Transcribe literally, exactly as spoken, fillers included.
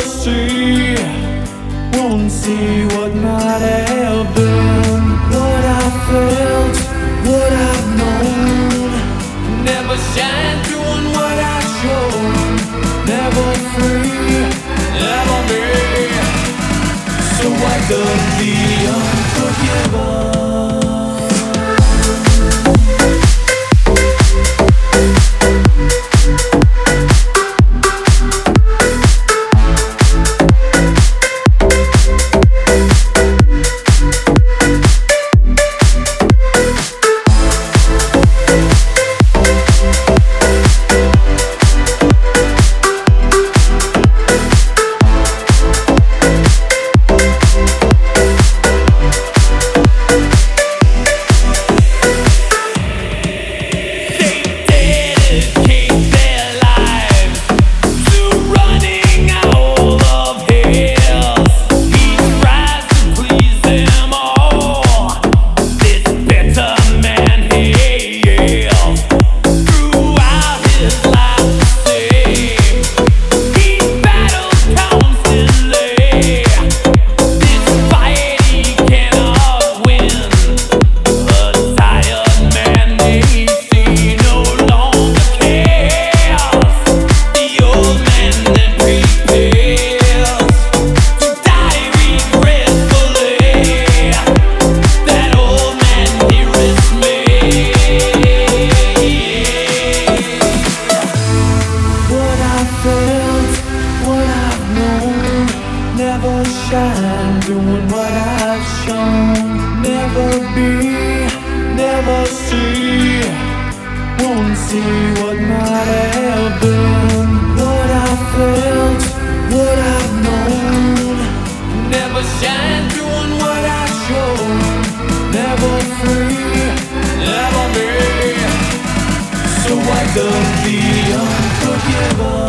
see, won't see what might have been. What I felt, what I've known, never shine doing what I show. Never free, never me. So I got the unforgiven. Never shine doing what I've shown. Never be, never see, won't see what might have been. What I felt, what I've known, never shine doing what I show. Never free, never me. So I got the unforgiven.